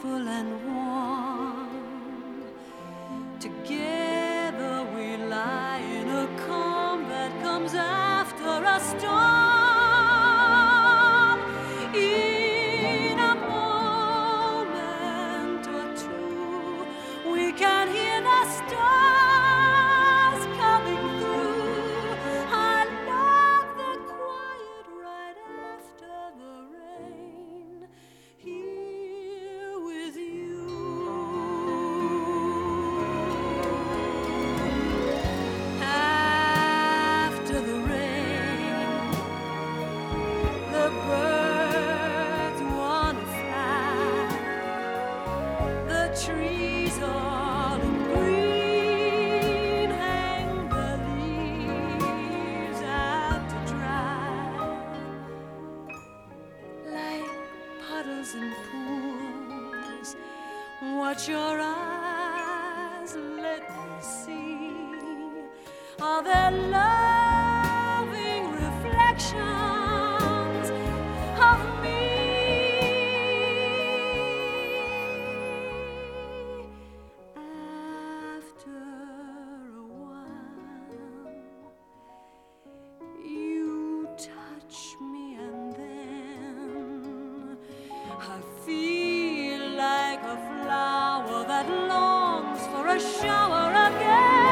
peaceful and warm. Together we lie in a calm that comes after a storm. In a moment or two, we can hear the stars coming through. I love the quiet right after the rain, here with you. After the rain, the birds wanna fly, the trees all in green hang the leaves out to dry, like puddles and pools. Watch your eyes, let me see, are there loving reflections of me? After a while, you touch me, and then I feel like a flower that longs for a shower again.